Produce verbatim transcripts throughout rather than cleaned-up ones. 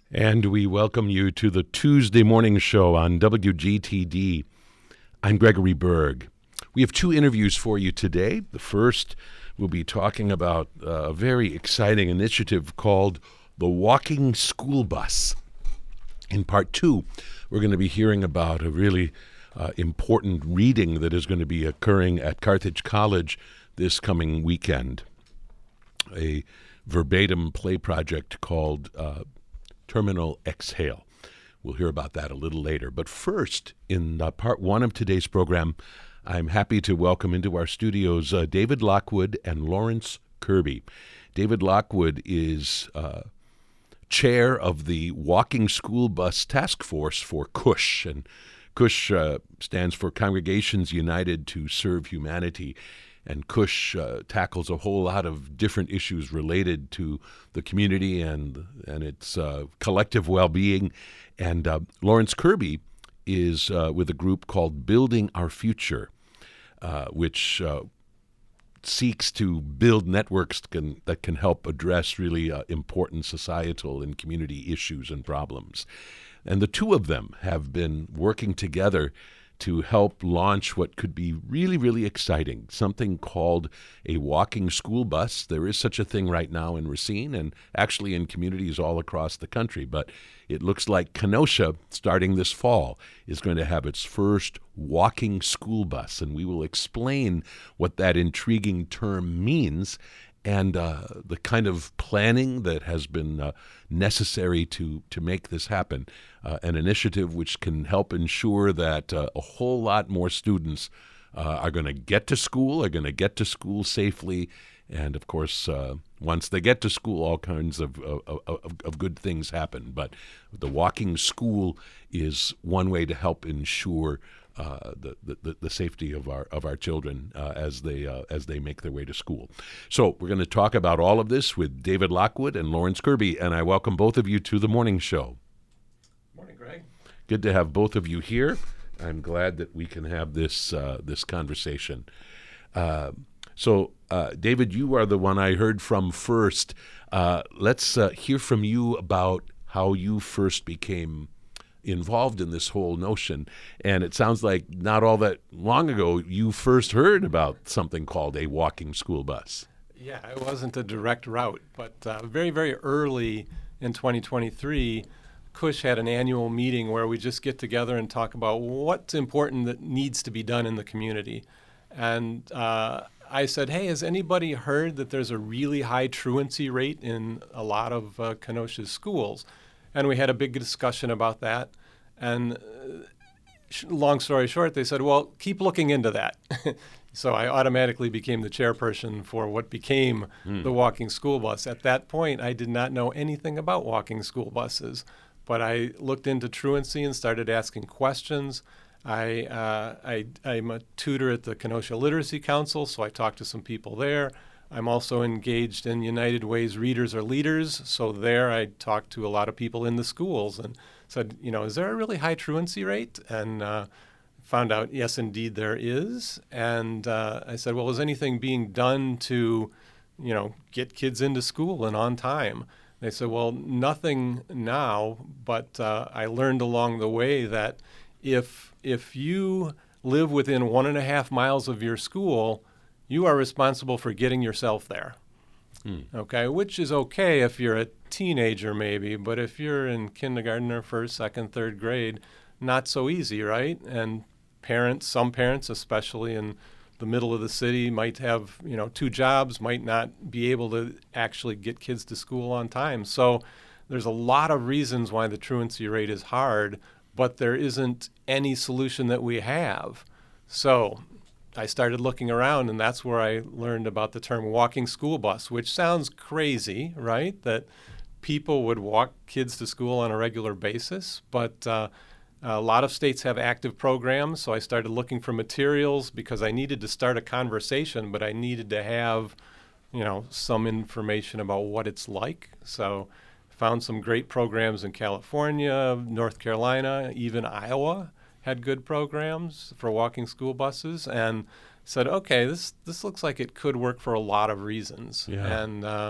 And we welcome you to the Tuesday morning show on W G T D. I'm Gregory Berg. We have two interviews for you today. The first, we'll be talking about a very exciting initiative called the Walking School Bus. In part two, we're going to be hearing about a really uh, important reading that is going to be occurring at Carthage College this coming weekend. A verbatim play project called uh, Terminal Exhale. We'll hear about that a little later. But first, in uh, part one of today's program, I'm happy to welcome into our studios uh, David Lockwood and Lawrence Kirby. David Lockwood is uh, chair of the Walking School Bus Task Force for CUSH, and CUSH uh, stands for Congregations United to Serve Humanity. And CUSH uh, tackles a whole lot of different issues related to the community and and its uh, collective well-being. And uh, Lawrence Kirby is uh, with a group called Building Our Future, uh, which uh, seeks to build networks can, that can help address really uh, important societal and community issues and problems. And the two of them have been working together to help launch what could be really, really exciting, something called a walking school bus. There is such a thing right now in Racine and actually in communities all across the country, but it looks like Kenosha, starting this fall, is going to have its first walking school bus, and we will explain what that intriguing term means and uh, the kind of planning that has been uh, necessary to, to make this happen. Uh, an initiative which can help ensure that uh, a whole lot more students uh, are going to get to school, are going to get to school safely, and of course, uh, once they get to school, all kinds of, of, of, of good things happen. But the walking school is one way to help ensure Uh, the, the the safety of our of our children uh, as they uh, as they make their way to school. So we're going to talk about all of this with David Lockwood and Lawrence Kirby, and I welcome both of you to the morning show. Morning, Greg. Good to have both of you here. I'm glad that we can have this uh, this conversation. Uh, so, uh, David, you are the one I heard from first. Uh, let's uh, hear from you about how you first became involved in this whole notion. And it sounds like not all that long ago you first heard about something called a walking school bus. Yeah, it wasn't a direct route, but uh, very, very early in twenty twenty-three, CUSH had an annual meeting where we just get together and talk about what's important that needs to be done in the community. And uh, I said, hey, has anybody heard that there's a really high truancy rate in a lot of uh, Kenosha's schools? And we had a big discussion about that. And uh, sh- long story short, they said, well, keep looking into that. So I automatically became the chairperson for what became mm. the walking school bus. At that point, I did not know anything about walking school buses, but I looked into truancy and started asking questions. I, uh, I, I'm a tutor at the Kenosha Literacy Council, so I talked to some people there. I'm also engaged in United Way's Readers Are Leaders, so there I talked to a lot of people in the schools and said, you know, is there a really high truancy rate? And uh, found out, yes, indeed there is. And uh, I said, well, is anything being done to, you know, get kids into school and on time? They said, well, nothing now, but uh, I learned along the way that if if you live within one and a half miles of your school, you are responsible for getting yourself there, mm. okay? Which is okay if you're a teenager maybe, but if you're in kindergarten or first, second, third grade, not so easy, right? And parents, some parents, especially in the middle of the city, might have, you know, two jobs, might not be able to actually get kids to school on time. So there's a lot of reasons why the truancy rate is hard, but there isn't any solution that we have. So I started looking around, and that's where I learned about the term walking school bus, which sounds crazy, right? That people would walk kids to school on a regular basis, but uh, a lot of states have active programs, so I started looking for materials because I needed to start a conversation, but I needed to have, you know, some information about what it's like. So found some great programs in California, North Carolina, even Iowa had good programs for walking school buses, and said, okay, this this looks like it could work for a lot of reasons. Yeah. And uh,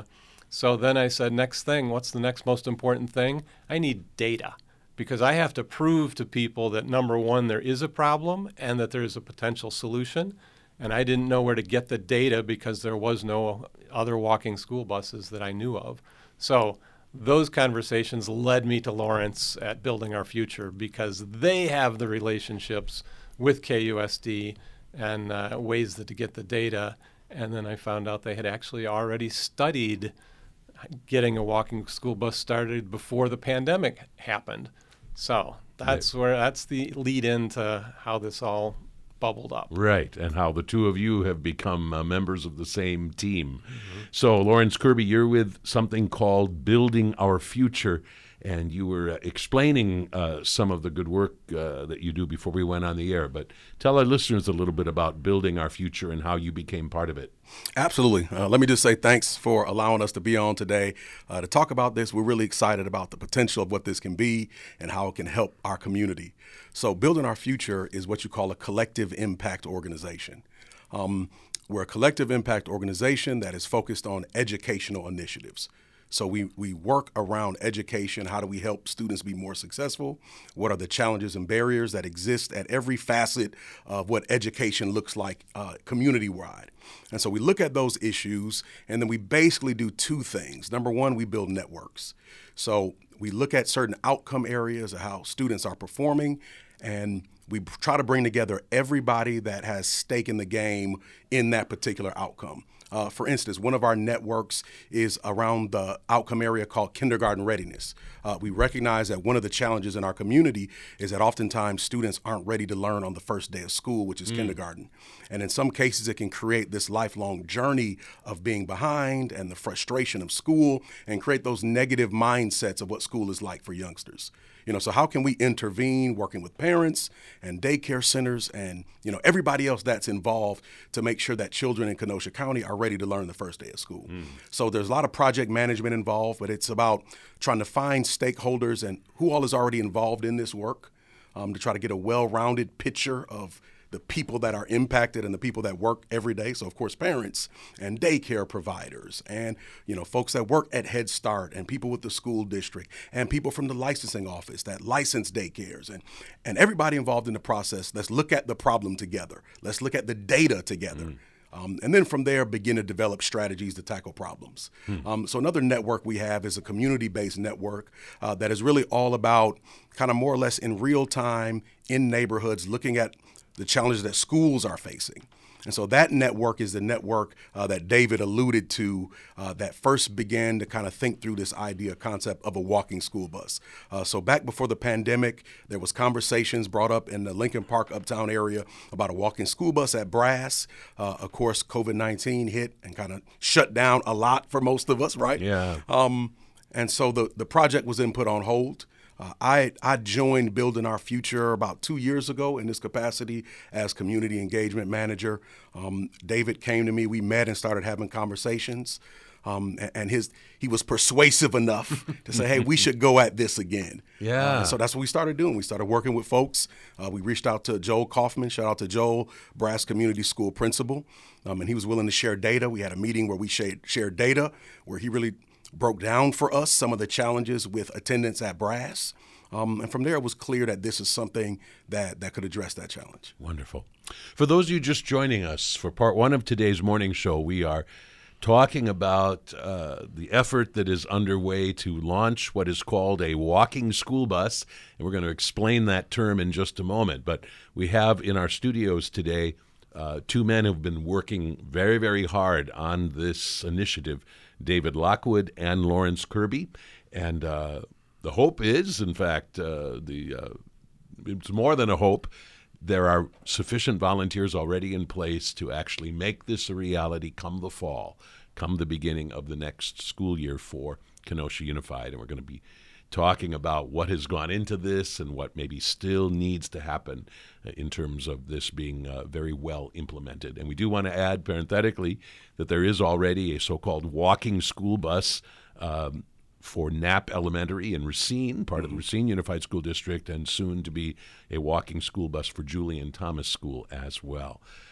So then I said, next thing, what's the next most important thing? I need data, because I have to prove to people that, number one, there is a problem and that there is a potential solution. And I didn't know where to get the data because there was no other walking school buses that I knew of. So those conversations led me to Lawrence at Building Our Future, because they have the relationships with K U S D and uh, ways that to get the data. And then I found out they had actually already studied getting a walking school bus started before the pandemic happened. So that's right. where that's the lead into how this all bubbled up. Right, and how the two of you have become uh, members of the same team. Mm-hmm. So, Lawrence Kirby, you're with something called Building Our Future, and you were uh, explaining uh, some of the good work uh, that you do before we went on the air. But tell our listeners a little bit about Building Our Future and how you became part of it. Absolutely. Uh, let me just say thanks for allowing us to be on today uh, to talk about this. We're really excited about the potential of what this can be and how it can help our community. So Building Our Future is what you call a collective impact organization. Um, we're a collective impact organization that is focused on educational initiatives. So we, we work around education. How do we help students be more successful? What are the challenges and barriers that exist at every facet of what education looks like uh, community-wide? And so we look at those issues, and then we basically do two things. Number one, we build networks. So we look at certain outcome areas of how students are performing, and we try to bring together everybody that has stake in the game in that particular outcome. Uh, for instance, one of our networks is around the outcome area called kindergarten readiness. Uh, we recognize that one of the challenges in our community is that oftentimes students aren't ready to learn on the first day of school, which is mm. kindergarten. And in some cases, it can create this lifelong journey of being behind and the frustration of school, and create those negative mindsets of what school is like for youngsters. You know, so how can we intervene, working with parents and daycare centers and, you know, everybody else that's involved to make sure that children in Kenosha County are ready to learn the first day of school? Mm. So there's a lot of project management involved, but it's about trying to find stakeholders and who all is already involved in this work um, to try to get a well-rounded picture of the people that are impacted and the people that work every day. So, of course, parents and daycare providers and, you know, folks that work at Head Start and people with the school district and people from the licensing office that license daycares and, and everybody involved in the process. Let's look at the problem together. Let's look at the data together. Mm. Um, and then from there, begin to develop strategies to tackle problems. Hmm. Um, so another network we have is a community-based network uh, that is really all about kind of more or less in real time in neighborhoods, looking at the challenges that schools are facing. And so that network is the network uh, that David alluded to uh, that first began to kind of think through this idea concept of a walking school bus. Uh, so back before the pandemic, there was conversations brought up in the Lincoln Park uptown area about a walking school bus at Brass. Uh, of course, COVID nineteen hit and kind of shut down a lot for most of us, right? Yeah. Um, and so the, the project was then put on hold. Uh, I, I joined Building Our Future about two years ago in this capacity as community engagement manager. Um, David came to me, we met and started having conversations. Um, and his he was persuasive enough to say, hey, we should go at this again. Yeah. Uh, so that's what we started doing. We started working with folks. Uh, we reached out to Joel Kaufman. Shout out to Joel, Brass Community School principal. Um, and he was willing to share data. We had a meeting where we shared, shared data, where he really broke down for us some of the challenges with attendance at Brass. Um, and from there, it was clear that this is something that, that could address that challenge. Wonderful. For those of you just joining us for part one of today's morning show, we are talking about uh, the effort that is underway to launch what is called a walking school bus. And we're going to explain that term in just a moment. But we have in our studios today uh, two men who have been working very, very hard on this initiative, David Lockwood and Lawrence Kirby. And uh, the hope is, in fact, uh, the uh, it's more than a hope. There are sufficient volunteers already in place to actually make this a reality come the fall, come the beginning of the next school year for Kenosha Unified. And we're going to be talking about what has gone into this and what maybe still needs to happen in terms of this being uh, very well implemented. And we do want to add parenthetically that there is already a so-called walking school bus um, for Knapp Elementary in Racine, part of the Racine Unified School District, and soon to be a walking school bus for Julian Thomas School as well.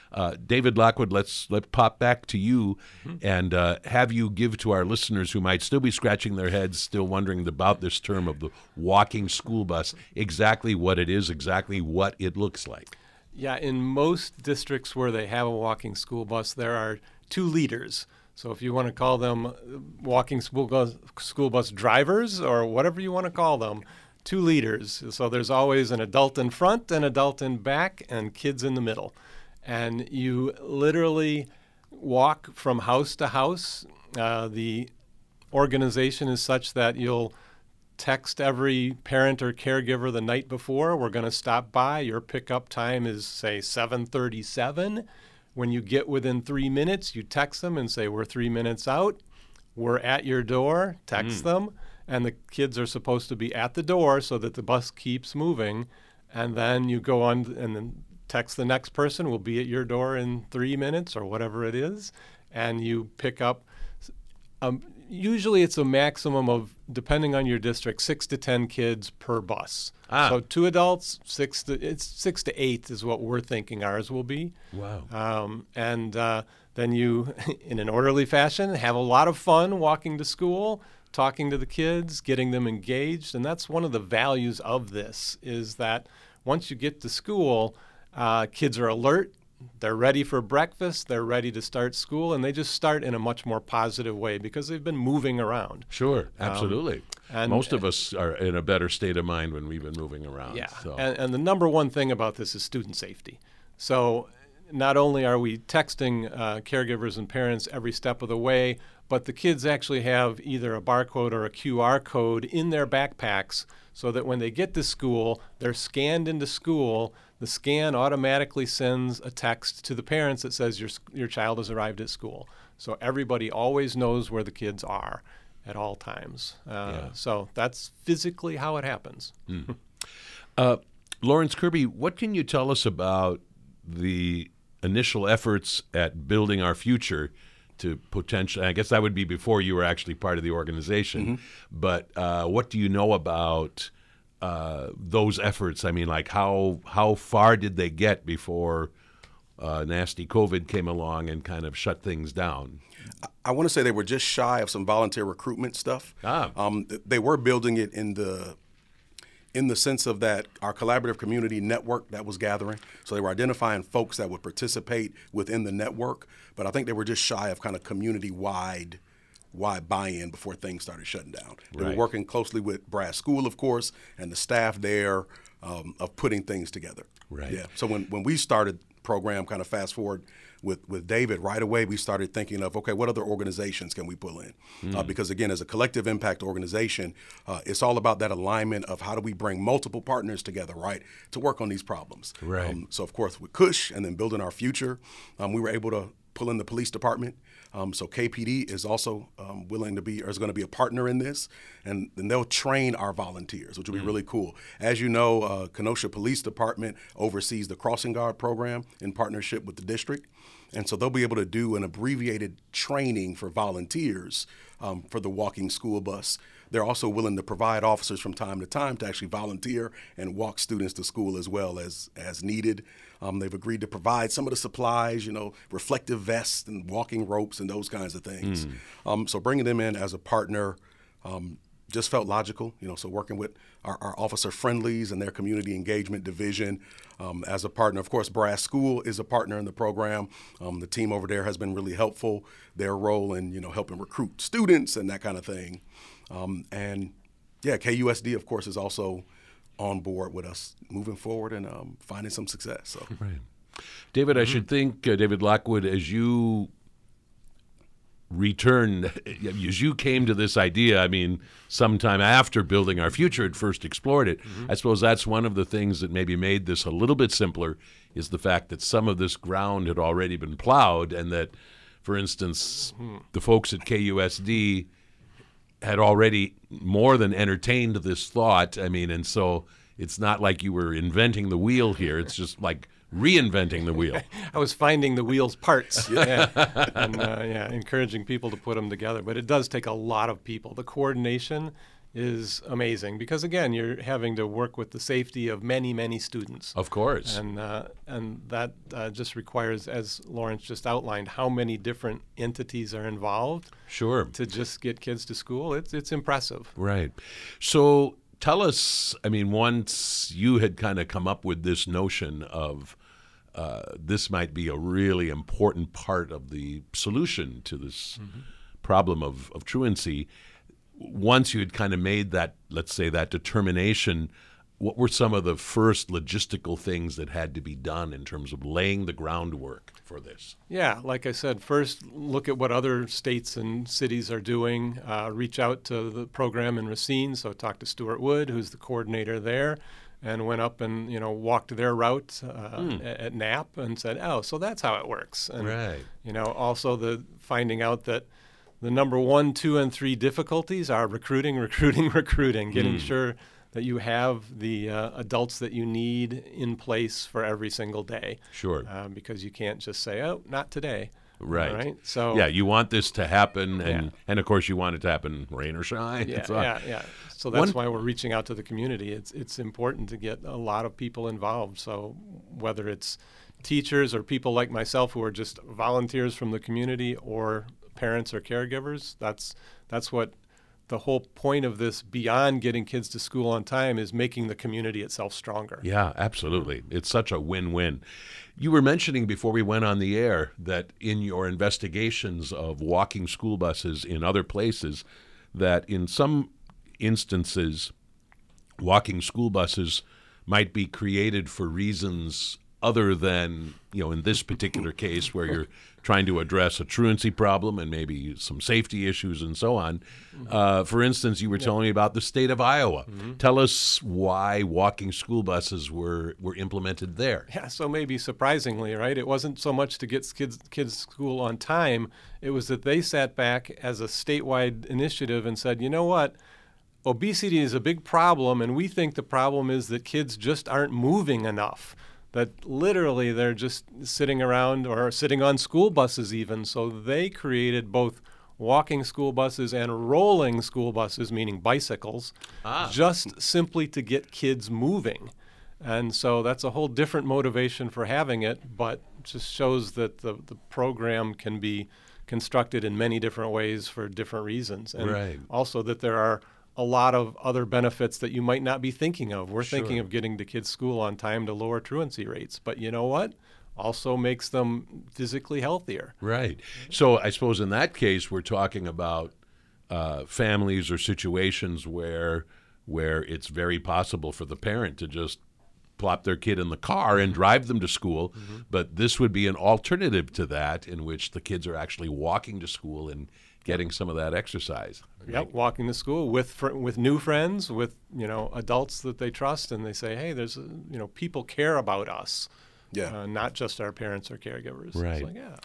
Uh, David Lockwood, let's let pop back to you mm-hmm. and uh, have you give to our listeners who might still be scratching their heads, still wondering about this term of the walking school bus, exactly what it is, exactly what it looks like. Yeah, in most districts where they have a walking school bus, there are two leaders. So if you want to call them walking school bus, school bus drivers or whatever you want to call them, two leaders. So there's always an adult in front, an adult in back, and kids in the middle. And you literally walk from house to house. Uh, the organization is such that you'll text every parent or caregiver the night before, we're going to stop by. Your pickup time is, say, seven thirty-seven. When you get within three minutes, you text them and say, we're three minutes out. We're at your door. Text mm. them. And the kids are supposed to be at the door so that the bus keeps moving. And then you go on and then text the next person. We'll be at your door in three minutes or whatever it is. And you pick up. Um, usually it's a maximum of, depending on your district, six to ten kids per bus. Ah. So two adults, six to it's six to eight is what we're thinking ours will be. Wow. Um, and uh, then you, in an orderly fashion, have a lot of fun walking to school, talking to the kids, getting them engaged. And that's one of the values of this, is that once you get to school, uh, kids are alert. They're ready for breakfast, they're ready to start school, and they just start in a much more positive way because they've been moving around. Sure, absolutely. Um, and most of us are in a better state of mind when we've been moving around. Yeah, so. and, and the number one thing about this is student safety. So not only are we texting uh, caregivers and parents every step of the way, but the kids actually have either a barcode or a Q R code in their backpacks so that when they get to school, they're scanned into school. The scan automatically sends a text to the parents that says your your child has arrived at school. So everybody always knows where the kids are at all times. Uh, yeah. So that's physically how it happens. Mm. uh, Lawrence Kirby, what can you tell us about the initial efforts at building our future to potentially, I guess that would be before you were actually part of the organization, mm-hmm. but uh, what do you know about uh, those efforts? I mean, like how how far did they get before uh, nasty COVID came along and kind of shut things down? I want to say they were just shy of some volunteer recruitment stuff. Ah. Um, they were building it in the in the sense of that our collaborative community network that was gathering. So they were identifying folks that would participate within the network, but I think they were just shy of kind of community-wide wide buy-in before things started shutting down. They Right. were working closely with Brass School, of course, and the staff there um, of putting things together. Right. Yeah. So when, when we started program, kind of fast forward with, with David, right away we started thinking of, okay, what other organizations can we pull in? Mm. Uh, because again, as a collective impact organization, uh, it's all about that alignment of how do we bring multiple partners together, right, to work on these problems. Right. Um, so of course with Cush and then building our future, um, we were able to pull in the police department. Um, so K P D is also um, willing to be, or is going to be a partner in this, and then they'll train our volunteers, which will be really cool. As you know, uh, Kenosha Police Department oversees the Crossing Guard program in partnership with the district, and so they'll be able to do an abbreviated training for volunteers um, for the walking school bus. They're also willing to provide officers from time to time to actually volunteer and walk students to school as well as as needed. Um, they've agreed to provide some of the supplies, you know, reflective vests and walking ropes and those kinds of things. Mm. Um, so bringing them in as a partner um, just felt logical, you know, so working with our, our officer friendlies and their community engagement division um, as a partner. Of course, Brass School is a partner in the program. Um, the team over there has been really helpful, their role in, you know, helping recruit students and that kind of thing. Um, and yeah, K U S D, of course, is also on board with us moving forward and um, finding some success. So, right. David, mm-hmm. I should think, uh, David Lockwood, as you returned, as you came to this idea, I mean, sometime after building our future, had first explored it, mm-hmm. I suppose that's one of the things that maybe made this a little bit simpler is the fact that some of this ground had already been plowed and that, for instance, mm-hmm. the folks at K U S D had already more than entertained this thought. I mean, and so it's not like you were inventing the wheel here. It's just like reinventing the wheel. I was finding the wheel's parts yeah. and uh, yeah, encouraging people to put them together. But it does take a lot of people. The coordination is amazing because, again, you're having to work with the safety of many, many students. Of course. And uh, and that uh, just requires, as Lawrence just outlined, how many different entities are involved. Sure. To just get kids to school. It's it's impressive. Right. So tell us, I mean, once you had kind of come up with this notion of uh, this might be a really important part of the solution to this mm-hmm. problem of, of truancy, once you had kind of made that, let's say, that determination, what were some of the first logistical things that had to be done in terms of laying the groundwork for this? Yeah, like I said, first look at what other states and cities are doing. Uh, reach out to the program in Racine, so talk to Stuart Wood, who's the coordinator there, and went up and you know walked their route uh, mm. at, at Knapp and said, oh, so that's how it works. And, right. You know, also the finding out that the number one, two, and three difficulties are recruiting, recruiting, recruiting, getting mm. sure that you have the uh, adults that you need in place for every single day. Sure. Uh, because you can't just say, oh, not today. Right. All right. So yeah, you want this to happen, and, yeah. and of course you want it to happen rain or shine. Yeah, so, yeah, yeah. So that's One, why we're reaching out to the community. It's it's important to get a lot of people involved. So whether it's teachers or people like myself who are just volunteers from the community or parents or caregivers, that's that's what the whole point of this, beyond getting kids to school on time, is making the community itself stronger. Yeah, absolutely. It's such a win-win. You were mentioning before we went on the air that in your investigations of walking school buses in other places, that in some instances, walking school buses might be created for reasons other than, you know, in this particular case where you're trying to address a truancy problem and maybe some safety issues and so on. Uh, for instance, you were yeah. telling me about the state of Iowa. Mm-hmm. Tell us why walking school buses were, were implemented there. Yeah, so maybe surprisingly, right? It wasn't so much to get kids kids to school on time. It was that they sat back as a statewide initiative and said, you know what? Obesity is a big problem, and we think the problem is that kids just aren't moving enough. That literally they're just sitting around or sitting on school buses even. So they created both walking school buses and rolling school buses, meaning bicycles, ah. just simply to get kids moving. And so that's a whole different motivation for having it, but just shows that the, the program can be constructed in many different ways for different reasons. And right. also that there are a lot of other benefits that you might not be thinking of. We're sure. thinking of getting to kids' school on time to lower truancy rates. But you know what? Also makes them physically healthier. Right. So I suppose in that case, we're talking about uh, families or situations where where it's very possible for the parent to just plop their kid in the car and drive them to school. Mm-hmm. But this would be an alternative to that in which the kids are actually walking to school and getting some of that exercise. Yep, right? Walking to school with fr- with new friends, with you know adults that they trust, and they say, hey, there's a, you know people care about us, yeah, uh, not just our parents or caregivers. Right. It's like, yeah.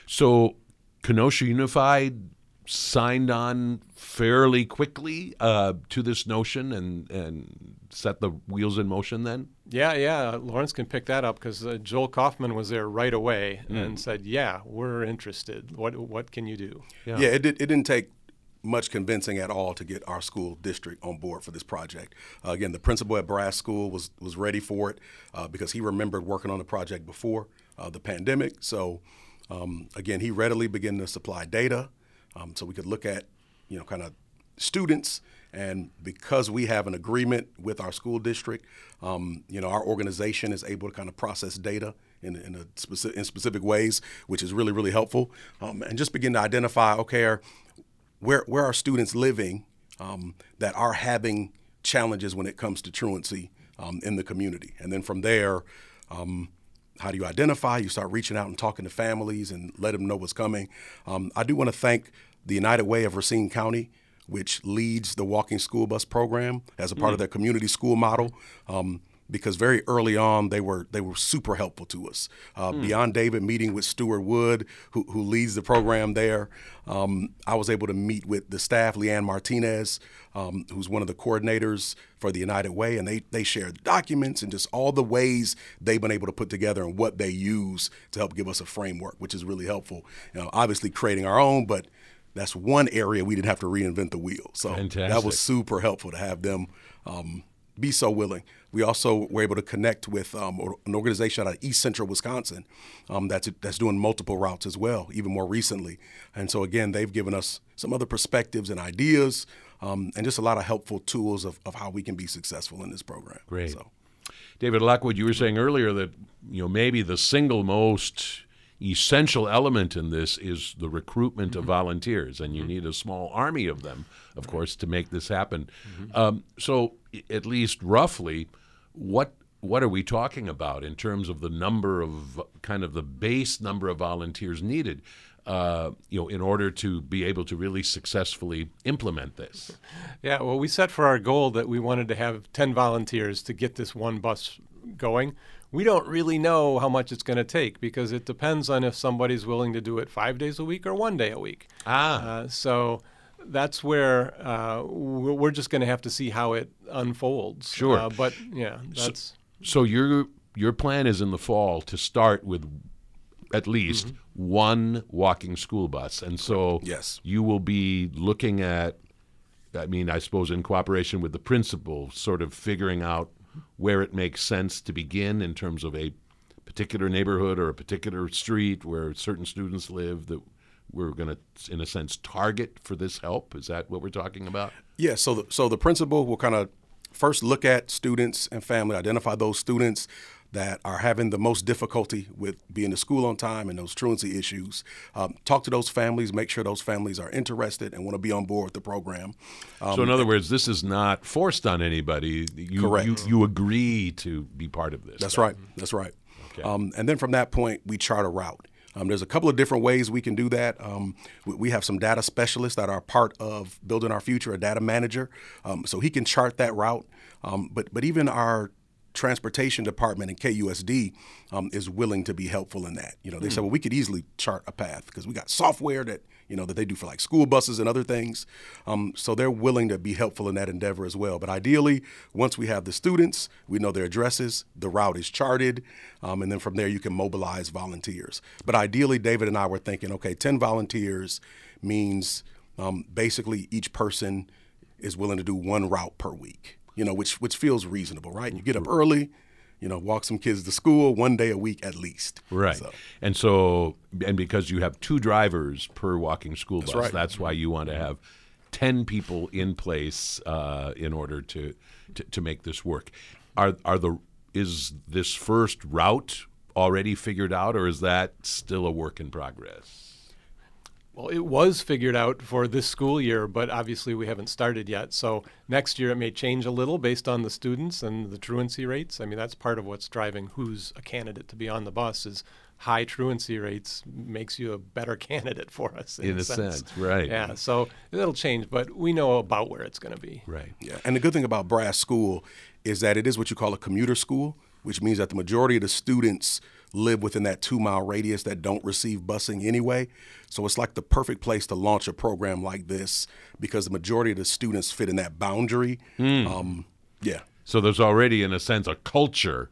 So Kenosha Unified signed on fairly quickly uh, to this notion and and set the wheels in motion then? Yeah, yeah. Lawrence can pick that up because uh, Joel Kaufman was there right away mm. and said, yeah, we're interested. What what can you do? Yeah, yeah it, did, it didn't take much convincing at all to get our school district on board for this project. Uh, again, the principal at Brass School was, was ready for it uh, because he remembered working on the project before uh, the pandemic. So, um, again, he readily began to supply data um, so we could look at, you know, kind of students. And because we have an agreement with our school district, um, you know, our organization is able to kind of process data in, in, a specific, in specific ways, which is really, really helpful. Um, and just begin to identify, okay, where, where are students living um, that are having challenges when it comes to truancy um, in the community? And then from there, um, how do you identify? You start reaching out and talking to families and let them know what's coming. Um, I do want to thank the United Way of Racine County, which leads the walking school bus program as a part mm. of their community school model, um, because very early on they were they were super helpful to us. Uh, mm. Beyond David meeting with Stuart Wood, who, who leads the program there, um, I was able to meet with the staff, Leanne Martinez, um, who's one of the coordinators for the United Way, and they they shared documents and just all the ways they've been able to put together and what they use to help give us a framework, which is really helpful. You know, obviously creating our own, but that's one area we didn't have to reinvent the wheel. So Fantastic. That was super helpful to have them um, be so willing. We also were able to connect with um, an organization out of East Central Wisconsin um, that's that's doing multiple routes as well, even more recently. And so, again, they've given us some other perspectives and ideas um, and just a lot of helpful tools of, of how we can be successful in this program. Great. So, David Lockwood, you were saying earlier that, you know, maybe the single most essential element in this is the recruitment of volunteers, and you need a small army of them, of course, to make this happen. Mm-hmm. Um, so, at least roughly, what what are we talking about in terms of the number of kind of the base number of volunteers needed, uh, you know, in order to be able to really successfully implement this? Yeah, well, we set for our goal that we wanted to have ten volunteers to get this one bus going. We don't really know how much it's going to take because it depends on if somebody's willing to do it five days a week or one day a week. Ah. Uh, so that's where uh, we're just going to have to see how it unfolds. Sure. Uh, but, yeah, that's... So, so your your plan is in the fall to start with at least mm-hmm. one walking school bus. And so yes. you will be looking at, I mean, I suppose in cooperation with the principal, sort of figuring out where it makes sense to begin in terms of a particular neighborhood or a particular street where certain students live that we're going to, in a sense, target for this help. Is that what we're talking about? Yeah, so the, so the principal will kind of first look at students and family, identify those students that are having the most difficulty with being to school on time and those truancy issues. Um, talk to those families, make sure those families are interested and want to be on board with the program. Um, so in other words, this is not forced on anybody. You, correct. You, you agree to be part of this. That's right. That's right. Okay. Um, and then from that point, we chart a route. Um, there's a couple of different ways we can do that. Um, we, we have some data specialists that are part of Building Our Future, a data manager, um, so he can chart that route. Um, but but even our transportation department and K U S D um, is willing to be helpful in that. You know, they mm. said, well, we could easily chart a path because we got software that, you know, that they do for like school buses and other things. Um, so they're willing to be helpful in that endeavor as well. But ideally, once we have the students, we know their addresses, the route is charted, um, and then from there you can mobilize volunteers. But ideally, David and I were thinking, okay, ten volunteers means um, basically each person is willing to do one route per week. You know, which which feels reasonable, right? You get up early, you know, walk some kids to school one day a week at least. Right. So. And so, and because you have two drivers per walking school bus, that's, right. that's why you want to have ten people in place uh, in order to, to to make this work. Are are the is this first route already figured out, or is that still a work in progress? Well, it was figured out for this school year, but obviously we haven't started yet. So next year it may change a little based on the students and the truancy rates. I mean, that's part of what's driving who's a candidate to be on the bus is high truancy rates makes you a better candidate for us. In, in a sense. sense, right. Yeah, so it'll change, but we know about where it's going to be. Right. Yeah, and the good thing about Brass School is that it is what you call a commuter school, which means that the majority of the students live within that two-mile radius that don't receive busing anyway. So it's like the perfect place to launch a program like this because the majority of the students fit in that boundary. Mm. Um, yeah. So there's already, in a sense, a culture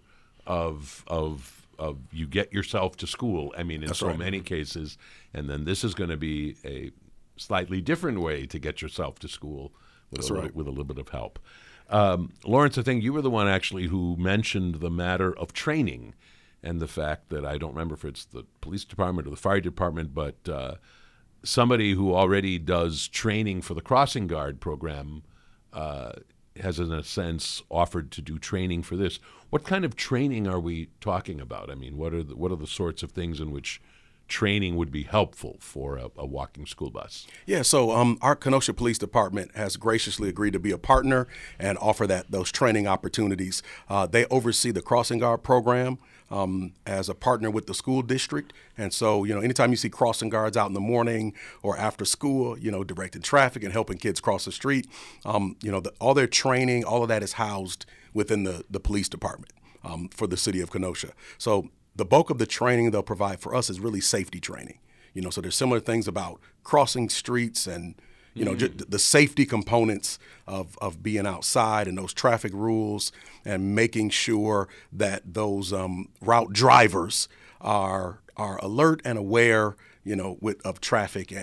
of of of you get yourself to school. I mean, in That's so right. many cases, and then this is going to be a slightly different way to get yourself to school with, That's a, right. little, with a little bit of help. Um, Lawrence, I think you were the one actually who mentioned the matter of training and the fact that I don't remember if it's the police department or the fire department, but uh, somebody who already does training for the crossing guard program uh, has, in a sense, offered to do training for this. What kind of training are we talking about? I mean, what are the, what are the sorts of things in which training would be helpful for a, a walking school bus? Yeah, so um, our Kenosha Police Department has graciously agreed to be a partner and offer that those training opportunities. Uh, they oversee the crossing guard program um, as a partner with the school district. And so, you know, anytime you see crossing guards out in the morning or after school, you know, directing traffic and helping kids cross the street, um, you know, the, all their training, all of that is housed within the, the police department um, for the city of Kenosha. So the bulk of the training they'll provide for us is really safety training. You know, so there's similar things about crossing streets and, you know, mm. ju- the safety components of, of being outside and those traffic rules and making sure that those um, route drivers are are alert and aware, you know, with, of traffic and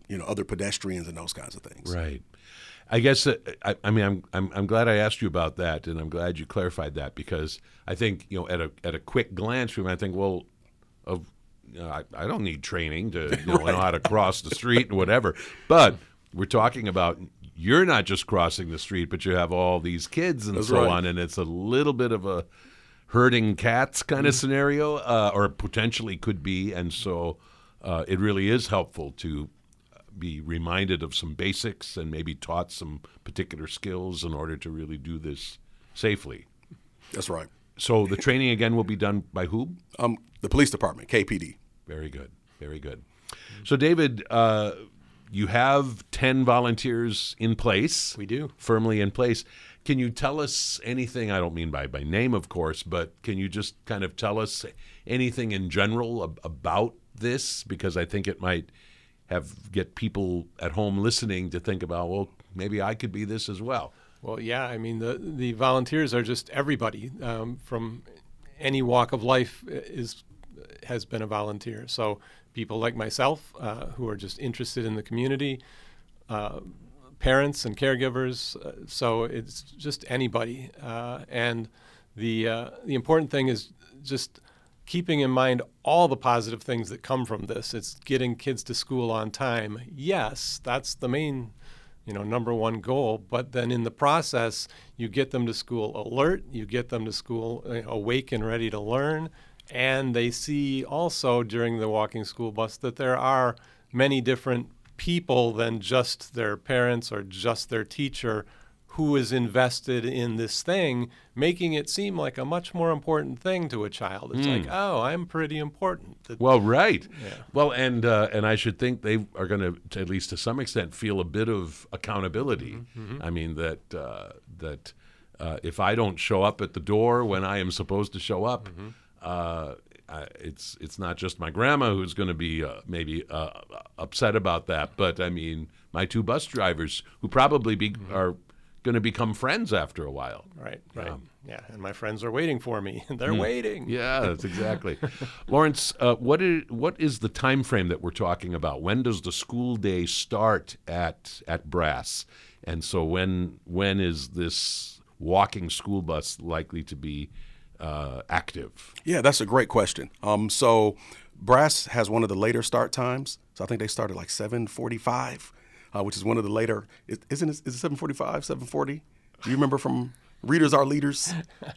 you know, other pedestrians and those kinds of things. Right. I guess uh, I, I mean I'm, I'm I'm glad I asked you about that, and I'm glad you clarified that, because I think, you know, at a at a quick glance we might think, well, of you know, I, I don't need training to you know, Right. know how to cross the street and whatever, but we're talking about you're not just crossing the street, but you have all these kids and That's so right. on, and it's a little bit of a herding cats kind of scenario, uh, or potentially could be, and so uh, it really is helpful to be reminded of some basics and maybe taught some particular skills in order to really do this safely. That's right. So the training again will be done by who? Um, the police department, K P D. Very good, very good. So David, uh, you have ten volunteers in place. We do. Firmly in place. Can you tell us anything, I don't mean by, by name, of course, but can you just kind of tell us anything in general ab- about this? Because I think it might have get people at home listening to think about, well, maybe I could be this as well. Well, yeah, I mean, the, the volunteers are just everybody um, from any walk of life is has been a volunteer. So people like myself uh, who are just interested in the community, uh, parents and caregivers. Uh, so it's just anybody. Uh, and the uh, the important thing is just keeping in mind all the positive things that come from this. It's getting kids to school on time. Yes, that's the main, you know, number one goal. But then in the process, you get them to school alert, you get them to school you know, awake and ready to learn, and they see also during the walking school bus that there are many different people than just their parents or just their teacher who is invested in this thing, making it seem like a much more important thing to a child. It's like, oh, I'm pretty important. That- Well, right. Yeah. Well, and uh, and I should think they are going to, at least to some extent, feel a bit of accountability. I mean that uh, that uh, if I don't show up at the door when I am supposed to show up, uh, I, it's it's not just my grandma who's going to be uh, maybe uh, upset about that, but I mean my two bus drivers who probably be, are going to become friends after a while. Right, right. Yeah, and my friends are waiting for me. They're waiting. Yeah, that's exactly. Lawrence, uh, what is what is the time frame that we're talking about? When does the school day start at at Brass? And so when when is this walking school bus likely to be uh, active? Yeah, that's a great question. Um, so Brass has one of the later start times. So I think they start at like seven forty-five, uh, which is one of the later. Is, isn't it? Is it seven forty-five, seven forty? Do you remember from Readers Are Leaders?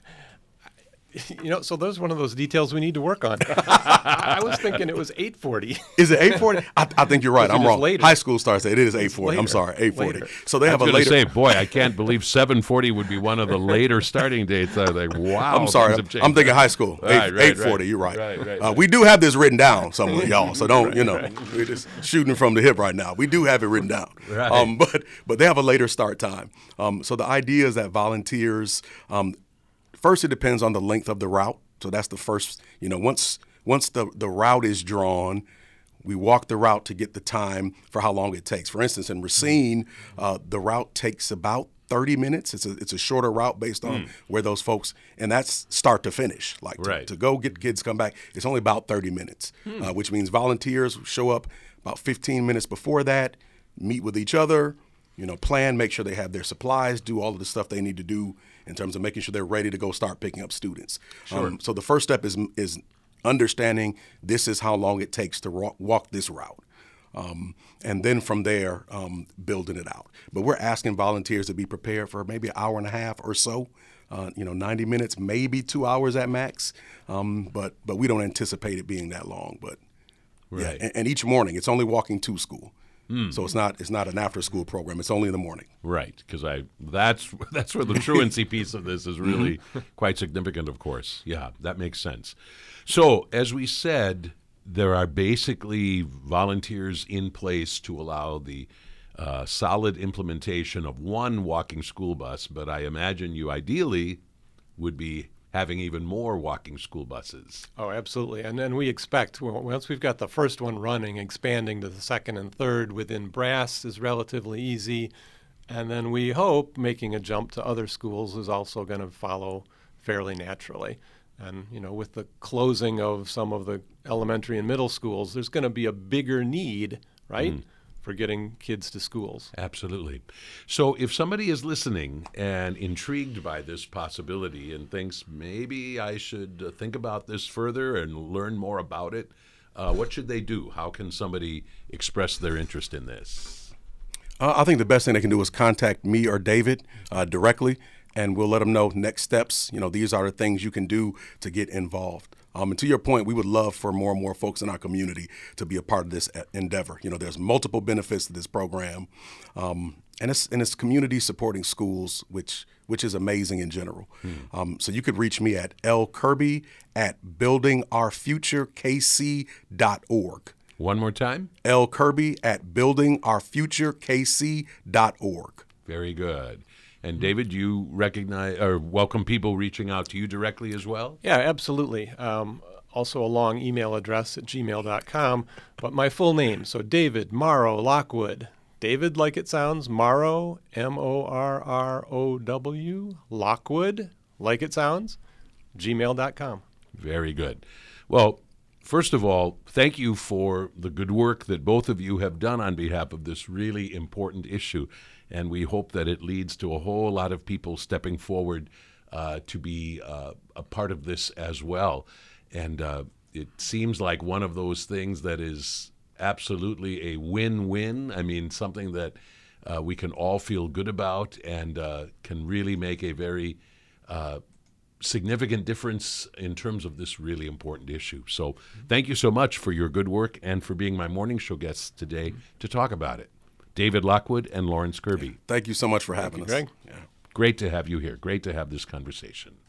You know, so those one of those details we need to work on. I was thinking it was eight forty. Is it eight forty? I, I think you're right. Is it I'm just wrong. later? High school starts at it is eight forty. I'm later. sorry, eight forty. Later. So they I have was a going to later. say, boy, I can't believe seven forty would be one of the later starting dates. I was like, wow. I'm sorry. things have changed. I'm thinking high school. Right, eight, right, eight forty. right. You're right. Right, right, uh, right. We do have this written down somewhere, y'all. So don't you know? We're just shooting from the hip right now. We do have it written down. Right. Um, but but they have a later start time. Um, so the idea is that volunteers. Um, first, it depends on the length of the route. So that's the first. You know, once once the the route is drawn, we walk the route to get the time for how long it takes. For instance, in Racine, uh, the route takes about thirty minutes. It's a it's a shorter route based on where those folks, and that's start to finish. Like to, Right. to go get kids come back, it's only about thirty minutes, uh, which means volunteers show up about fifteen minutes before that, meet with each other, you know, plan, make sure they have their supplies, do all of the stuff they need to do in terms of making sure they're ready to go start picking up students. Sure. Um, so the first step is is understanding this is how long it takes to walk, walk this route. Um, and then from there, um, building it out. But we're asking volunteers to be prepared for maybe an hour and a half or so, uh, you know, ninety minutes, maybe two hours at max. Um, but but we don't anticipate it being that long. But Right. yeah, and, and each morning, it's only walking to school. So it's not it's not an after school program. It's only in the morning. Right, because I that's that's where the truancy piece of this is really quite significant, of course. Yeah, that makes sense. So, as we said, there are basically volunteers in place to allow the uh, solid implementation of one walking school bus, but I imagine you ideally would be having even more walking school buses. Oh, absolutely. And then we expect, well, once we've got the first one running, expanding to the second and third within Brass is relatively easy. And then we hope making a jump to other schools is also going to follow fairly naturally. And, you know, with the closing of some of the elementary and middle schools, there's going to be a bigger need, right, for getting kids to schools. Absolutely. So if somebody is listening and intrigued by this possibility and thinks maybe I should uh, think about this further and learn more about it, uh, what should they do? How can somebody express their interest in this? Uh, I think the best thing they can do is contact me or David uh, directly, and we'll let them know next steps. You know, these are the things you can do to get involved. Um, and to your point, we would love for more and more folks in our community to be a part of this endeavor. You know, there's multiple benefits to this program, um, and it's and it's community supporting schools, which which is amazing in general. Hmm. Um, so you could reach me at L Kirby at building our future K C dot org. One more time? L Kirby at building our future K C dot org. Very good. And David, you recognize or welcome people reaching out to you directly as well? Yeah, absolutely. Um, also a long email address at gmail dot com, but my full name, so David Morrow Lockwood. David, like it sounds, Morrow, M O R R O W, Lockwood, like it sounds, gmail dot com. Very good. Well, first of all, thank you for the good work that both of you have done on behalf of this really important issue. And we hope that it leads to a whole lot of people stepping forward uh, to be uh, a part of this as well. And uh, it seems like one of those things that is absolutely a win-win. I mean, something that uh, we can all feel good about and uh, can really make a very uh, significant difference in terms of this really important issue. So thank you so much for your good work and for being my morning show guests today to talk about it. David Lockwood and Lawrence Kirby. Thank you so much for having Thank you, us. Greg. Yeah. Great to have you here. Great to have this conversation.